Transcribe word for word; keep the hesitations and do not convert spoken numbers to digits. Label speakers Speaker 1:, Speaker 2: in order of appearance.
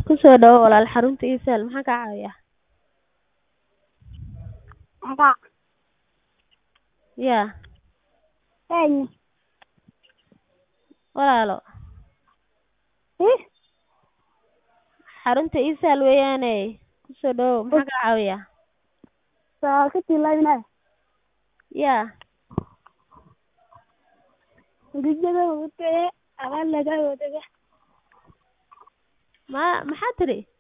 Speaker 1: Kusoo dhawaad walaal xarunta ii sahal maxaa kaa caawinaya?
Speaker 2: Aga.
Speaker 1: Yaa
Speaker 2: Hey.
Speaker 1: walaalo
Speaker 2: Eh?
Speaker 1: xarunta ii sahal weeyaane kusoo dhawaad maxaa kaa caawinaya?
Speaker 2: Saa ka tilaabinaa.
Speaker 1: Yaa
Speaker 2: Gujada wutee agaan laga wadaga.
Speaker 1: ma maxaa tiri